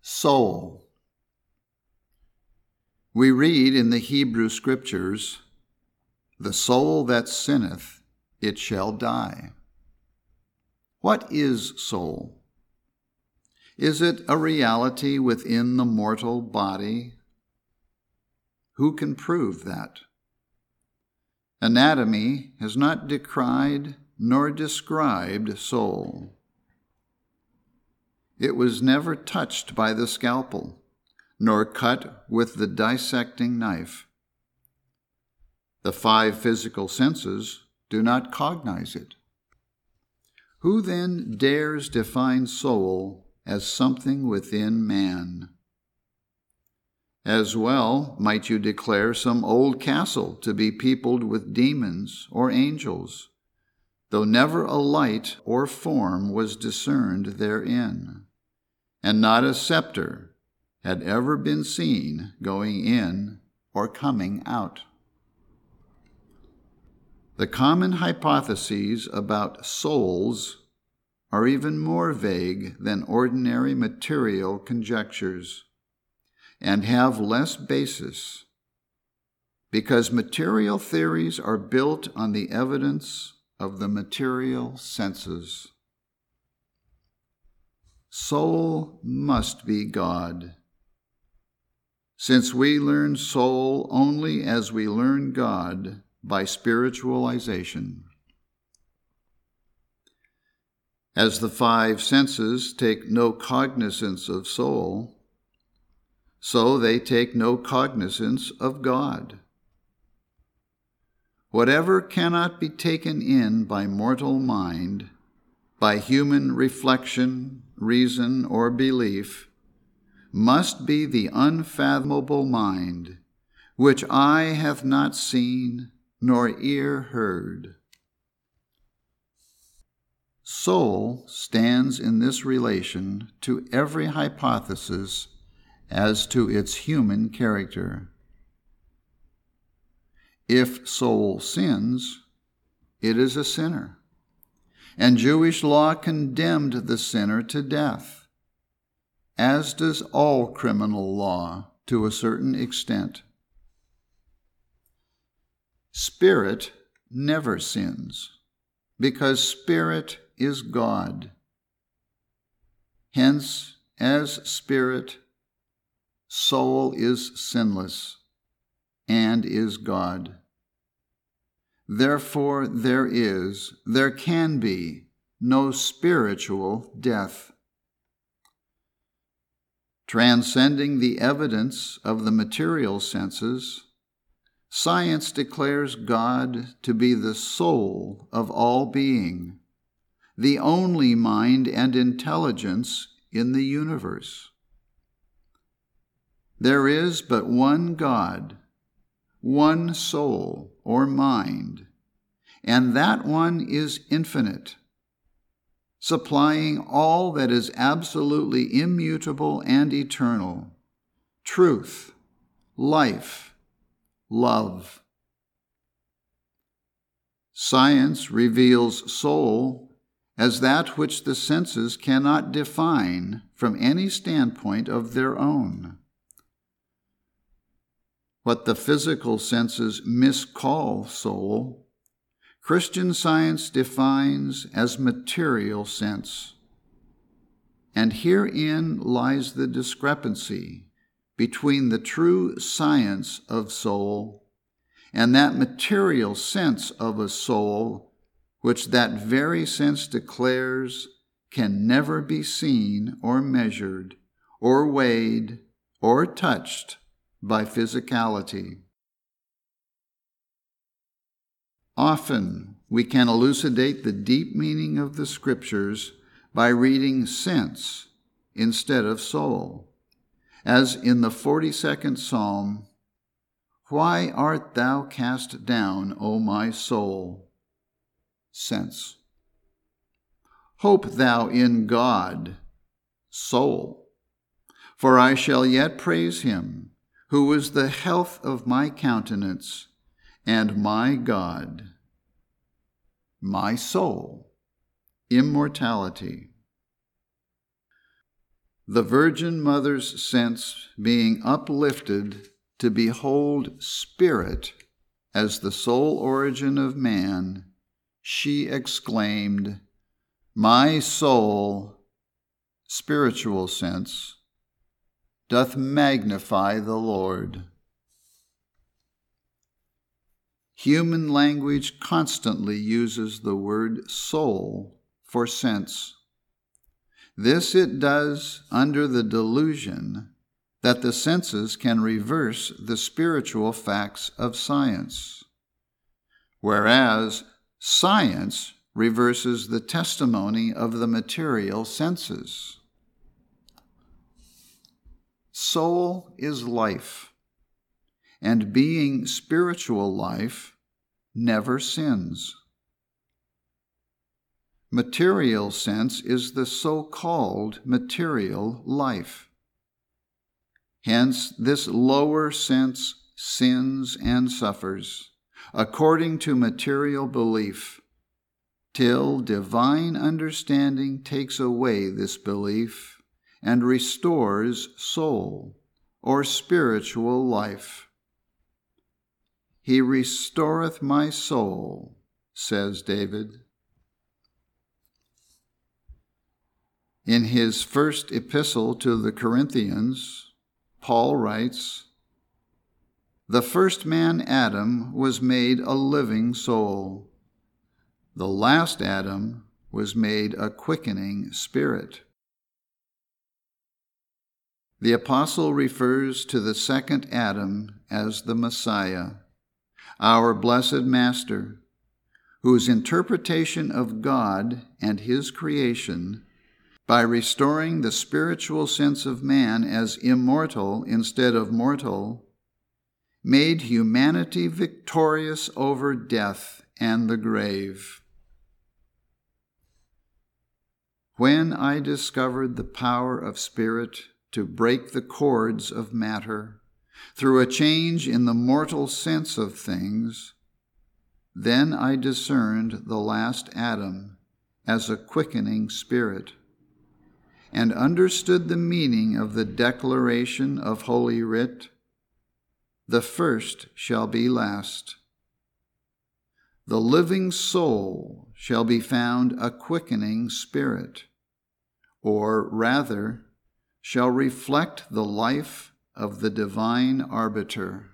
Soul. We read in the Hebrew Scriptures, "The soul that sinneth, it shall die." What is soul? Is it a reality within the mortal body? Who can prove that? Anatomy has not decried nor described soul. It was never touched by the scalpel, nor cut with the dissecting knife. The five physical senses do not cognize it. Who then dares define soul as something within man? As well might you declare some old castle to be peopled with demons or angels, though never a light or form was discerned therein, and not a scepter had ever been seen going in or coming out. The common hypotheses about souls are even more vague than ordinary material conjectures, and have less basis, because material theories are built on the evidence of the material senses. Soul must be God. Since we learn soul only as we learn God by spiritualization. As the five senses take no cognizance of soul, so they take no cognizance of God. Whatever cannot be taken in by mortal mind, by human reflection, reason, or belief, must be the unfathomable mind, which eye hath not seen, nor ear heard. Soul stands in this relation to every hypothesis as to its human character. If soul sins, it is a sinner, and Jewish law condemned the sinner to death, as does all criminal law to a certain extent. Spirit never sins, because spirit is God. Hence, as spirit, soul is sinless and is God. Therefore, there can be no spiritual death. Transcending the evidence of the material senses, science declares God to be the soul of all being, the only mind and intelligence in the universe. There is but one God, one soul or mind, and that one is infinite, supplying all that is absolutely immutable and eternal: truth, life, love. Science reveals soul as that which the senses cannot define from any standpoint of their own. What the physical senses miscall soul, Christian Science defines as material sense. And herein lies the discrepancy between the true science of soul and that material sense of a soul which that very sense declares can never be seen or measured or weighed or touched by physicality. Often we can elucidate the deep meaning of the Scriptures by reading sense instead of soul, as in the 42nd Psalm, "Why art thou cast down, O my soul?" Sense. "Hope thou in God," soul, "for I shall yet praise him, who is the health of my countenance, and my God." My soul, immortality. the Virgin Mother's sense being uplifted to behold spirit as the sole origin of man, she exclaimed, "My soul," spiritual sense, "doth magnify the Lord." Human language constantly uses the word soul for sense. This it does under the delusion that the senses can reverse the spiritual facts of science, whereas science reverses the testimony of the material senses. Soul is life, and being spiritual life never sins. Material sense is the so-called material life. Hence, this lower sense sins and suffers, according to material belief, till divine understanding takes away this belief and restores soul, or spiritual life. "He restoreth my soul," says David. In his first epistle to the Corinthians, Paul writes, "The first man, Adam, was made a living soul. The last Adam was made a quickening spirit." The apostle refers to the second Adam as the Messiah, our blessed Master, whose interpretation of God and his creation, by restoring the spiritual sense of man as immortal instead of mortal, made humanity victorious over death and the grave. When I discovered the power of spirit to break the cords of matter through a change in the mortal sense of things, then I discerned the last Adam as a quickening spirit, and understood the meaning of the declaration of Holy Writ, "The first shall be last." The living soul shall be found a quickening spirit, or rather, shall reflect the life of the divine arbiter.